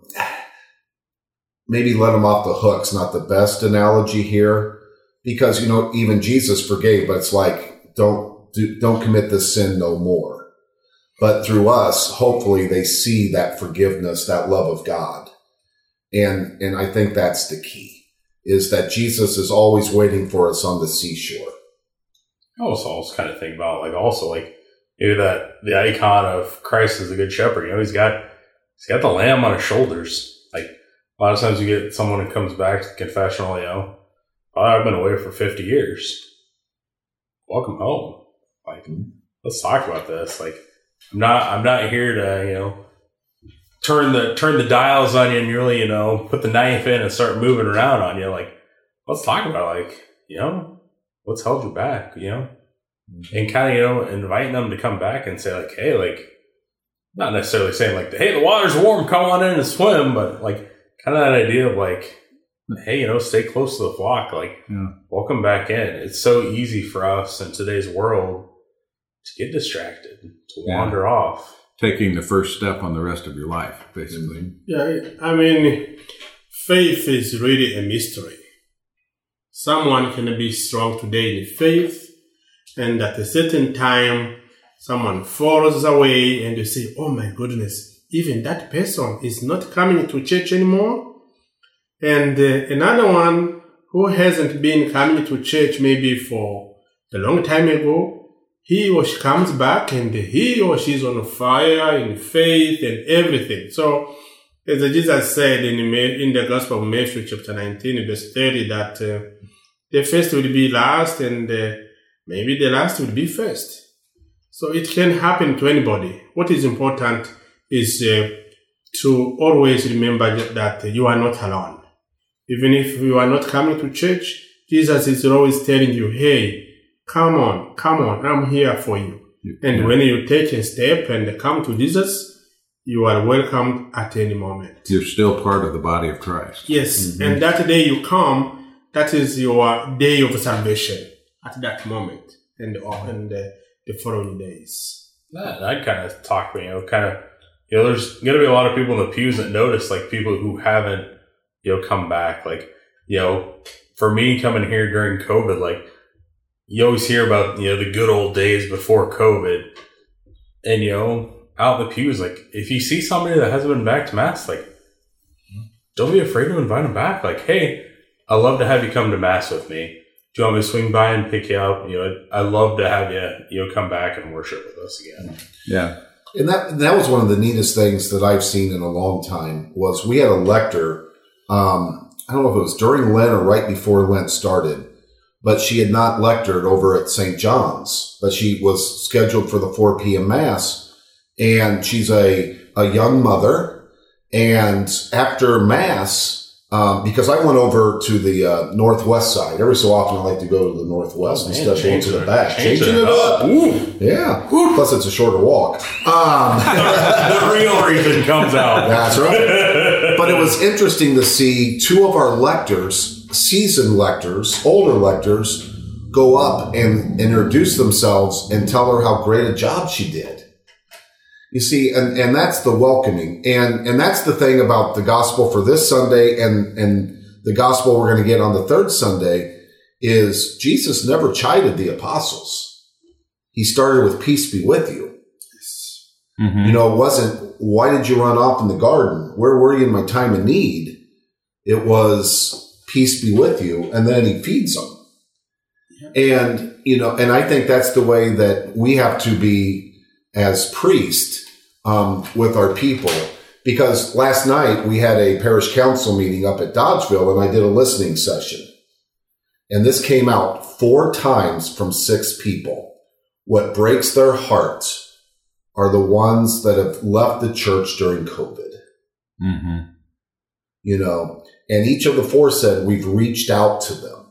maybe let them off the hook's not the best analogy here, because, you know, even Jesus forgave, but it's like, don't do, don't commit this sin no more. But through us, hopefully they see that forgiveness, that love of God. And, and I think that's the key. Is that Jesus is always waiting for us on the seashore.
I also always kind of think about, like, also, like, maybe that, the icon of Christ as the good shepherd, you know, he's got, he's got the lamb on his shoulders. Like, a lot of times you get someone who comes back to the confessional, you know, oh, I've been away for fifty years. Welcome home. Like, let's talk about this. Like, I'm not, I'm not here to, you know, turn the turn the dials on you and really, you know, put the knife in and start moving around on you. Like, let's talk about, like, you know, what's held you back, you know? And kind of, you know, inviting them to come back and say, like, hey, like, not necessarily saying, like, hey, the water's warm, come on in and swim, but, like, kind of that idea of, like, hey, you know, stay close to the flock. Like,
Yeah.
welcome back in. It's so easy for us in today's world to get distracted, to
Yeah.
wander off.
Taking the first step on the rest of your life, basically.
Yeah, I mean, faith is really a mystery. Someone can be strong today in faith, and at a certain time, someone falls away, and you say, oh my goodness, even that person is not coming to church anymore. And uh, another one who hasn't been coming to church maybe for a long time ago, he or she comes back and he or she is on fire in faith and everything. So As Jesus said in the, in the Gospel of Matthew, chapter nineteen, verse thirty, that uh, the first will be last and uh, maybe the last will be first. So it can happen to anybody. What is important is uh, to always remember that you are not alone. Even if you are not coming to church, Jesus is always telling you, hey, come on, come on, I'm here for you. And yeah. when you take a step and come to Jesus, you are welcomed at any moment.
You're still part of the body of Christ.
Yes, mm-hmm. and that day you come, that is your day of salvation at that moment and, and uh, the following days.
That, that kind of talk me, you know, kind of, you know, there's going to be a lot of people in the pews that notice, like, people who haven't, you know, come back. Like, you know, for me coming here during COVID, like, you always hear about, you know, the good old days before COVID. And, you know, out in the pews, like, if you see somebody that hasn't been back to Mass, like, don't be afraid to invite them back. Like, hey, I'd love to have you come to Mass with me. Do you want me to swing by and pick you up? You know, I'd love to have you, you know, come back and worship with us again.
Yeah.
And that that was one of the neatest things that I've seen in a long time was we had a lector, um, I don't know if it was during Lent or right before Lent started, but she had not lectured over at Saint John's, but she was scheduled for the four p.m. Mass. And she's a, a young mother. And after Mass, um, because I went over to the uh, northwest side. Every so often I like to go to the northwest
oh,
instead of going to the back.
Changing,
changing it up. up.
Ooh.
Yeah. Ooh. Plus it's a shorter walk. Um,
the real reason comes out.
That's right. But it was interesting to see two of our lectors, seasoned lectors, older lectors, go up and introduce themselves and tell her how great a job she did. You see, and, and that's the welcoming. And, and that's the thing about the gospel for this Sunday and, and the gospel we're going to get on the third Sunday is Jesus never chided the apostles. He started with peace be with you. Mm-hmm. You know, it wasn't, why did you run off in the garden? Where were you in my time of need? It was peace be with you. And then he feeds them. Yeah. And, you know, and I think that's the way that we have to be as priests um, with our people. Because last night we had a parish council meeting up at Dodgeville and I did a listening session. And this came out four times from six people. What breaks their hearts are the ones that have left the church during COVID.
Mm-hmm.
You know, and each of the four said we've reached out to them.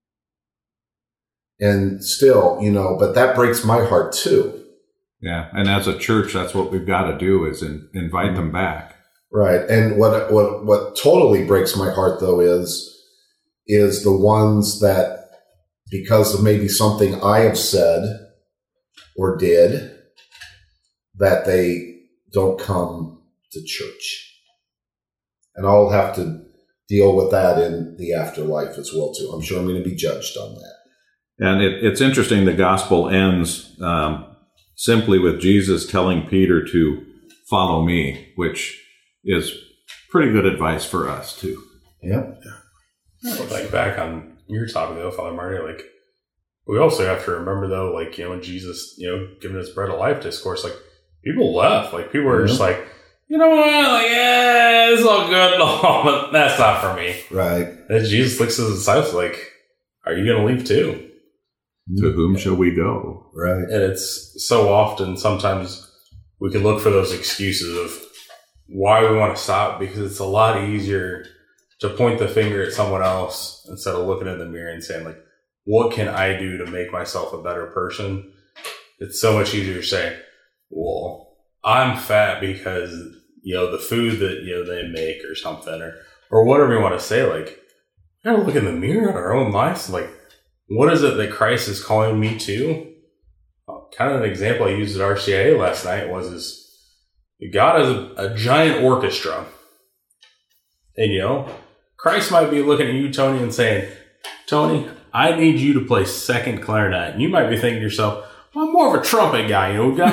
And still, you know, but that breaks my heart too.
Yeah, and as a church, that's what we've got to do is in, invite mm-hmm. them back.
Right, and what what what totally breaks my heart though is is the ones that because of maybe something I have said or did that they don't come to church, and I'll have to deal with that in the afterlife as well too. I'm sure I'm going to be judged on that.
And it, it's interesting. The gospel ends. Um, Simply with Jesus telling Peter to follow me, which is pretty good advice for us too.
Yeah.
yeah. Like back on your topic though, Father Marty, like we also have to remember though, like, you know, when Jesus, you know, giving his bread of life discourse, like people left, like people were yeah. just like, you know what, like, yeah, it's all good, no, but that's not for me.
Right.
And Jesus looks at his disciples like, are you going to leave too?
To whom shall we go?
Right.
And it's so often, sometimes we can look for those excuses of why we want to stop because it's a lot easier to point the finger at someone else instead of looking in the mirror and saying, like, what can I do to make myself a better person? It's so much easier to say, well, I'm fat because, you know, the food that, you know, they make or something or, or whatever you want to say. Like, we got to look in the mirror at our own lives. Like, what is it that Christ is calling me to? Uh, kind of an example I used at R C I A last night was is God has a, a giant orchestra. And, you know, Christ might be looking at you, Tony, and saying, Tony, I need you to play second clarinet. And you might be thinking to yourself, well, I'm more of a trumpet guy, you know, God.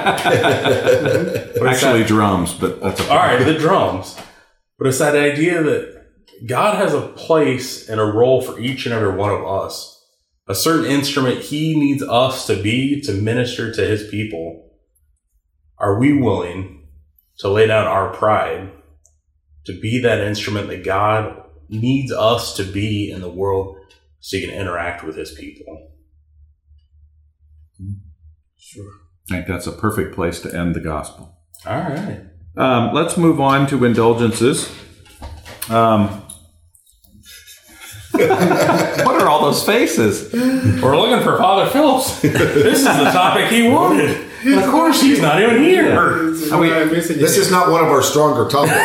But actually that, drums, but that's a
all right, the drums. But it's that idea that God has a place and a role for each and every one of us. A certain instrument he needs us to be to minister to his people. Are we willing to lay down our pride to be that instrument that God needs us to be in the world so he can interact with his people.
Sure.
I think that's a perfect place to end the gospel.
All right.
Um, let's move on to indulgences. Um, what are all those faces?
We're looking for Father Phillips. This is the topic he wanted. And of course, he's not even here.
I mean,
This is not one of our stronger topics.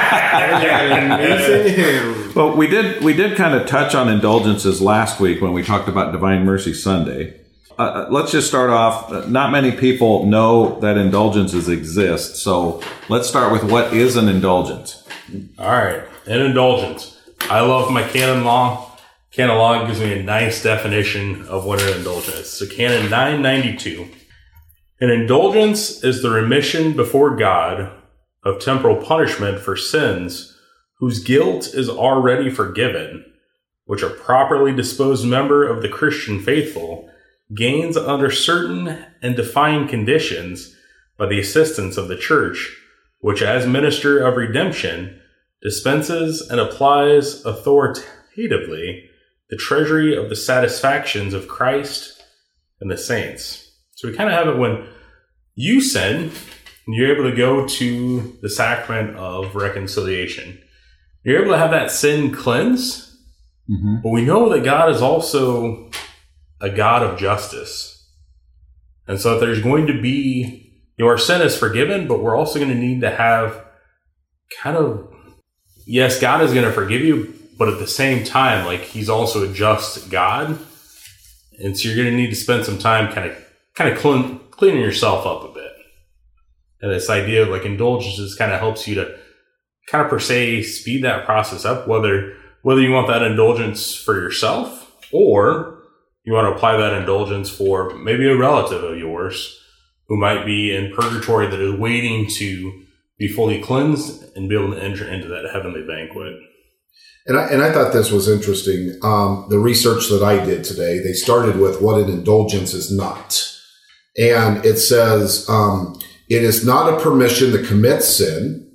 missing him.
Well, we did we did kind of touch on indulgences last week when we talked about Divine Mercy Sunday. Uh, let's just start off. Not many people know that indulgences exist, so let's start with what is an indulgence.
All right. An indulgence. I love my canon law. Canon law gives me a nice definition of what an indulgence is. So Canon nine ninety-two. An indulgence is the remission before God of temporal punishment for sins whose guilt is already forgiven, which a properly disposed member of the Christian faithful gains under certain and defined conditions by the assistance of the Church, which as minister of redemption dispenses and applies authoritatively the treasury of the satisfactions of Christ and the saints. So we kind of have it when you sin, and you're able to go to the sacrament of reconciliation. You're able to have that sin cleansed,
Mm-hmm.
but we know that God is also a God of justice. And so if there's going to be, you know, our sin is forgiven, but we're also going to need to have kind of, yes, God is going to forgive you, but at the same time, like he's also a just God. And so you're going to need to spend some time kind of kind of clean, cleaning yourself up a bit. And this idea of like indulgences kind of helps you to kind of per se speed that process up, whether whether you want that indulgence for yourself or you want to apply that indulgence for maybe a relative of yours who might be in purgatory that is waiting to be fully cleansed and be able to enter into that heavenly banquet.
And I, and I thought this was interesting. Um, the research that I did today, they started with what an indulgence is not. And it says, um, it is not a permission to commit sin,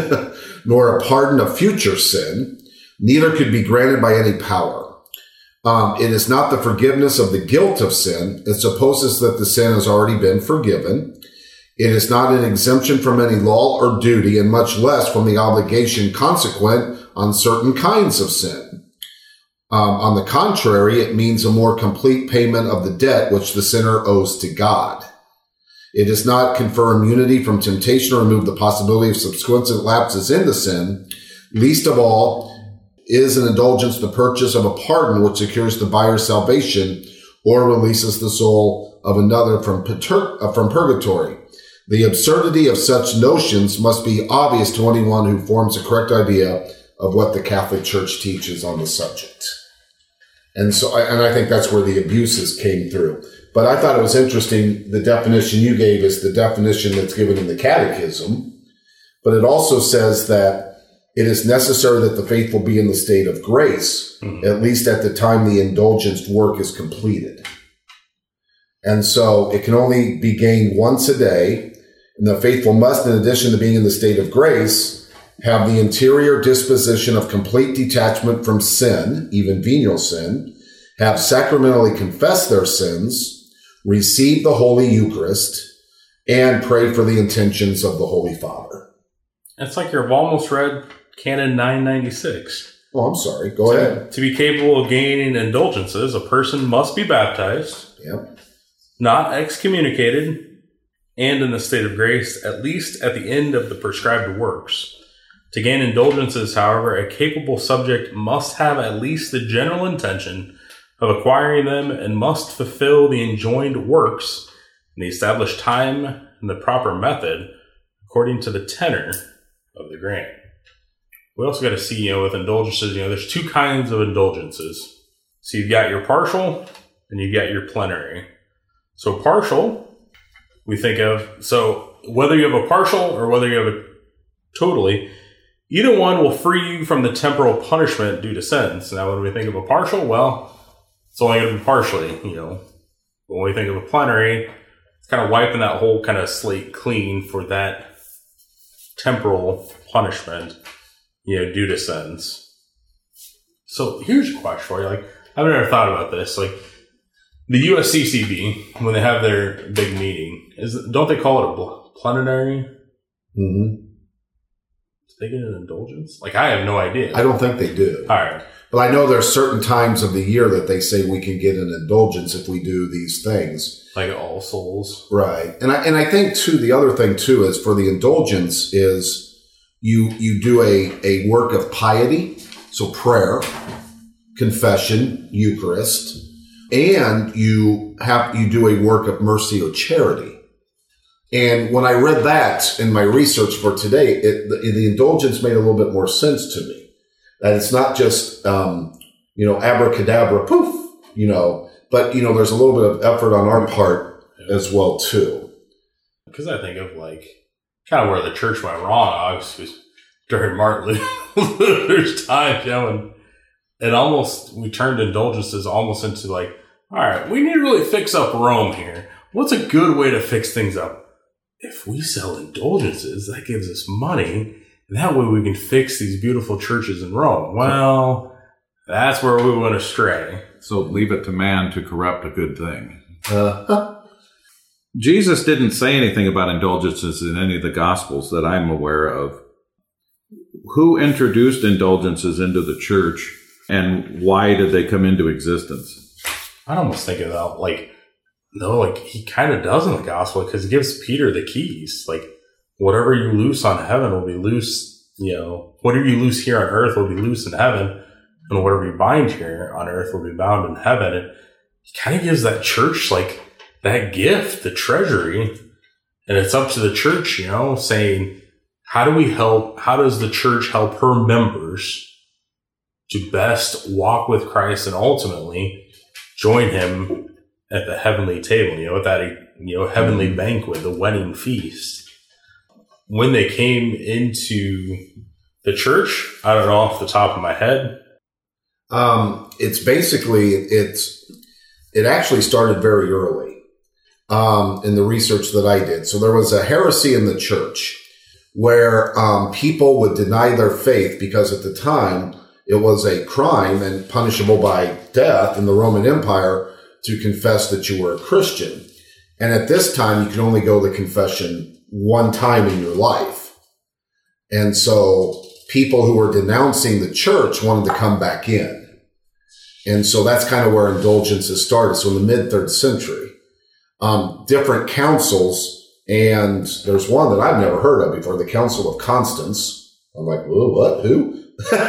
nor a pardon of future sin. Neither could be granted by any power. Um, it is not the forgiveness of the guilt of sin. It supposes that the sin has already been forgiven. It is not an exemption from any law or duty, and much less from the obligation consequent on certain kinds of sin. Um, on the contrary, it means a more complete payment of the debt which the sinner owes to God. It does not confer immunity from temptation or remove the possibility of subsequent lapses into sin. Least of all is an indulgence the purchase of a pardon which secures the buyer's salvation or releases the soul of another from, pertur- uh, from purgatory. The absurdity of such notions must be obvious to anyone who forms a correct idea of what the Catholic Church teaches on the subject. And so, I, and I think that's where the abuses came through. But I thought it was interesting, the definition you gave is the definition that's given in the Catechism. But it also says that it is necessary that the faithful be in the state of grace, mm-hmm. at least at the time the indulgenced work is completed. And so it can only be gained once a day. And the faithful must, in addition to being in the state of grace, have the interior disposition of complete detachment from sin, even venial sin, have sacramentally confessed their sins, receive the Holy Eucharist, and pray for the intentions of the Holy Father.
It's like you've almost read Canon nine ninety-six.
Oh, I'm sorry. Go
to,
ahead.
To be capable of gaining indulgences, a person must be baptized,
Yep.
not excommunicated, and in the state of grace, at least at the end of the prescribed works. To gain indulgences, however, a capable subject must have at least the general intention of acquiring them and must fulfill the enjoined works in the established time and the proper method according to the tenor of the grant. We also got to see, you know, with indulgences, you know, there's two kinds of indulgences. So you've got your partial and you've got your plenary. So partial, we think of, so whether you have a partial or whether you have a totally, either one will free you from the temporal punishment due to sins. Now, when we think of a partial, well, it's only going to be partially, you know. But when we think of a plenary, it's kind of wiping that whole kind of slate clean for that temporal punishment. you know, due to sins. So here's a question for you. Like, I've never thought about this. Like, the U S C C B, when they have their big meeting, is don't they call it a plenary?
Mm-hmm.
Do they get an indulgence? Like, I have no idea.
I don't think they do.
All right.
But I know there's certain times of the year that they say we can get an indulgence if we do these things.
Like All Souls.
Right. And I and I think too, the other thing too is for the indulgence is you you do a, a work of piety, so prayer, confession, Eucharist, and you have you do a work of mercy or charity. And when I read that in my research for today, it, the, the indulgence made a little bit more sense to me. That it's not just, um, you know, abracadabra, poof, you know, but, you know, there's a little bit of effort on our part as well, too.
Because I think of, like, kind of where the church went wrong, obviously, was during Martin Luther's time, you know, and it almost, we turned indulgences almost into, like, all right, we need to really fix up Rome here. What's a good way to fix things up? If we sell indulgences, that gives us money. That way we can fix these beautiful churches in Rome. Well, that's where we went astray.
So leave it to man to corrupt a good thing.
Uh,
Jesus didn't say anything about indulgences in any of the Gospels that I'm aware of. Who introduced indulgences into the church, and why did they come into existence?
I'd almost think about, like, no, like, he kind of does in the Gospel because he gives Peter the keys. Like, whatever you loose on heaven will be loose, you know, whatever you loose here on earth will be loose in heaven, and whatever you bind here on earth will be bound in heaven. And he kind of gives that church, like, that gift, the treasury, and it's up to the church, you know, saying, how do we help, how does the church help her members to best walk with Christ and ultimately join him at the heavenly table, you know, at that, you know, heavenly banquet, the wedding feast. When they came into the church, I don't know off the top of my head.
Um, it's basically, it's, it actually started very early, um, in the research that I did. So there was a heresy in the church where, um, people would deny their faith because at the time it was a crime and punishable by death in the Roman Empire to confess that you were a Christian. And at this time, you could only go to confession one time in your life. And so people who were denouncing the church wanted to come back in. And so that's kind of where indulgences started. So in the mid third century, um, different councils, and there's one that I've never heard of before, the Council of Constance. I'm like, whoa, what? Who?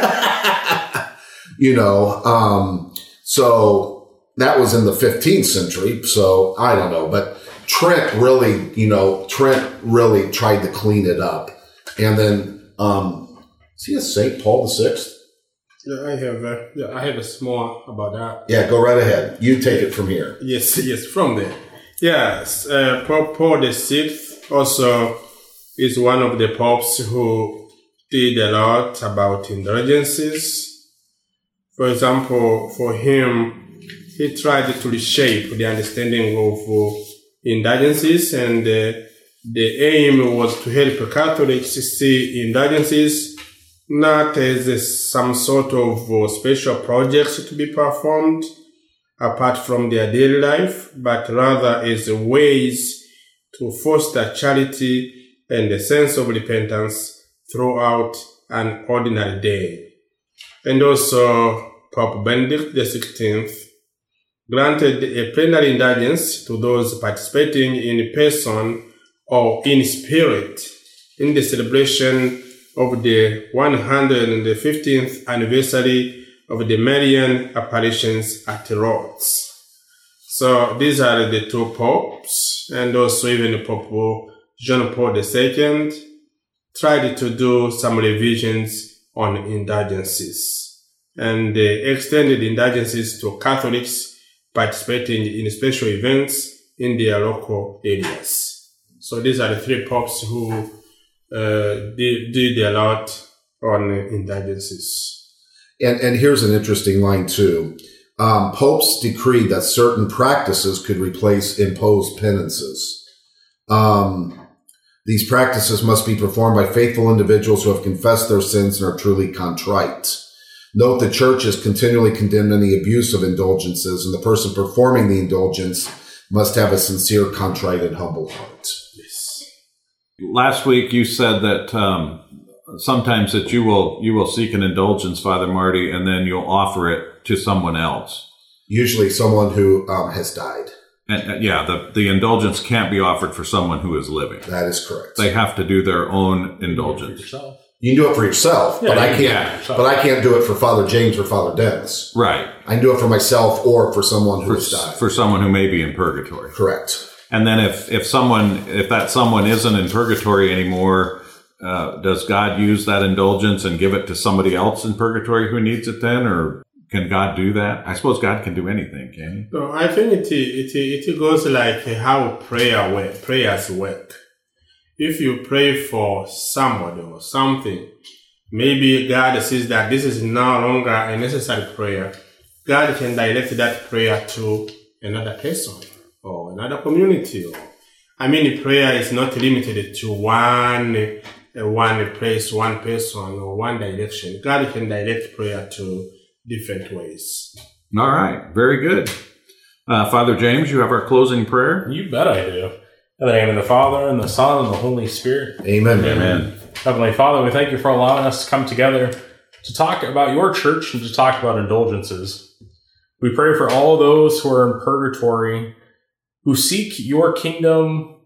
you know, um, so that was in the fifteenth century. So I don't know, but Trent really, you know, Trent really tried to clean it up. And then, um, is he a Saint Paul the Sixth?
Yeah, I have, uh, yeah, I have a small about that.
Yeah, go right ahead. You take it from here.
Yes, yes, from there. Yes, uh, Pope Paul the Sixth also is one of the popes who did a lot about indulgences. For example, for him, he tried to reshape the understanding of uh, indulgences, and uh, the aim was to help Catholics see indulgences not as some sort of uh, special projects to be performed apart from their daily life, but rather as ways to foster charity and a sense of repentance throughout an ordinary day. And also, Pope Benedict the sixteenth granted a plenary indulgence to those participating in person or in spirit in the celebration of the one hundred fifteenth anniversary of the Marian apparitions at Rhodes. So these are the two popes, and also even Pope John Paul the Second tried to do some revisions on indulgences, and they extended indulgences to Catholics participating in special events in their local areas. So these are the three popes who uh, did, did a lot on indulgences.
And, and here's an interesting line too. Um, popes decreed that certain practices could replace imposed penances. Um, These practices must be performed by faithful individuals who have confessed their sins and are truly contrite. Note the church is continually condemning the abuse of indulgences, and the person performing the indulgence must have a sincere, contrite, and humble heart.
Yes.
Last week you said that um, sometimes that you will you will seek an indulgence, Father Marty, and then you'll offer it to someone else.
Usually someone who um, has died.
And uh, yeah, the, the indulgence can't be offered for someone who is living.
That is correct.
They have to do their own indulgence.
Yourself.
You can do it for yourself,
Yeah,
but I
you
can't.
can do it yourself.
But I can't do it for Father James or Father Dennis.
Right.
I can do it for myself or for someone who
For,
has died.
for someone who may be in purgatory.
Correct.
And then if, if someone, if that someone isn't in purgatory anymore, uh, does God use that indulgence and give it to somebody else in purgatory who needs it then? Or can God do that? I suppose God can do anything, can
So I think it it it goes like how prayer work, prayers work. If you pray for somebody or something, maybe God sees that this is no longer a necessary prayer. God can direct that prayer to another person or another community. I mean, prayer is not limited to one uh, one place, one person, or one direction. God can direct prayer to different ways.
he? All right. Very good. Uh, Father James, you have our closing prayer?
You bet I do. In the name of the Father, and the Son, and the Holy Spirit.
Amen.
Amen.
Heavenly Father, we thank you for allowing us to come together to talk about your church and to talk about indulgences. We pray for all those who are in purgatory, who seek your kingdom,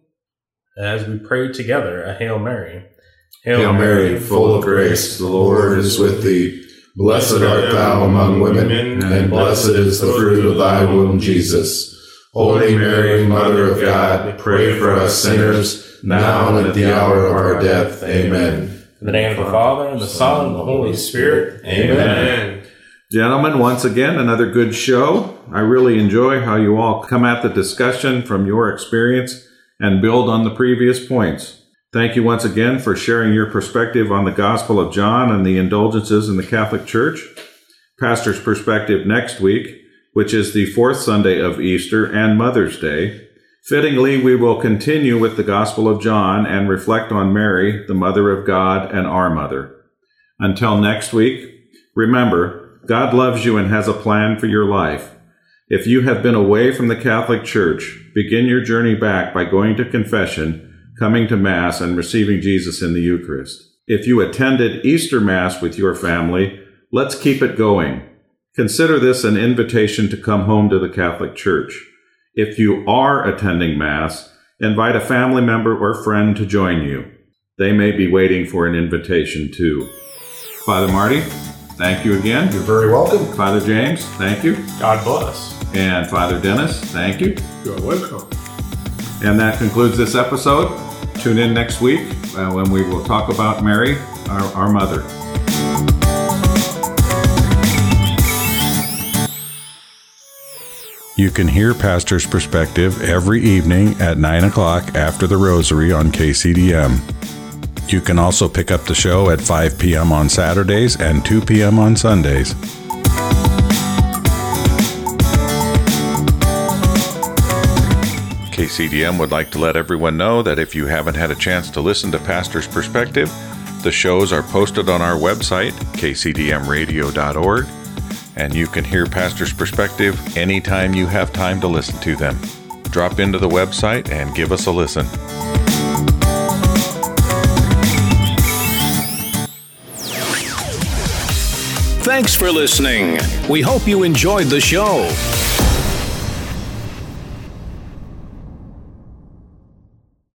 as we pray together a Hail Mary.
Hail Mary, full of grace, the Lord is with thee. Blessed art thou among women, and blessed is the fruit of thy womb, Jesus. Holy Mary, Mother of God, pray for us sinners, now and at the hour of our death. Amen.
In the name of the Father, and the Son, and the Holy Spirit. Amen.
Amen.
Gentlemen, once again, another good show. I really enjoy how you all come at the discussion from your experience and build on the previous points. Thank you once again for sharing your perspective on the Gospel of John and the indulgences in the Catholic Church. Pastor's Perspective next week, which is the fourth Sunday of Easter and Mother's Day. Fittingly, we will continue with the Gospel of John and reflect on Mary, the Mother of God and our Mother. Until next week, remember, God loves you and has a plan for your life. If you have been away from the Catholic Church, begin your journey back by going to confession, coming to Mass, and receiving Jesus in the Eucharist. If you attended Easter Mass with your family, let's keep it going. Consider this an invitation to come home to the Catholic Church. If you are attending Mass, invite a family member or friend to join you. They may be waiting for an invitation too. Father Marty, thank you again.
You're very welcome.
Father James, thank you.
God bless.
And Father Dennis, thank you.
You're welcome.
And that concludes this episode. Tune in next week uh, when we will talk about Mary, our, our mother. You can hear Pastor's Perspective every evening at nine o'clock after the Rosary on K C D M. You can also pick up the show at five p.m. on Saturdays and two p.m. on Sundays. K C D M would like to let everyone know that if you haven't had a chance to listen to Pastor's Perspective, the shows are posted on our website, k c d m radio dot org, and you can hear Pastor's Perspective anytime you have time to listen to them. Drop into the website and give us a listen.
Thanks for listening. We hope you enjoyed the show.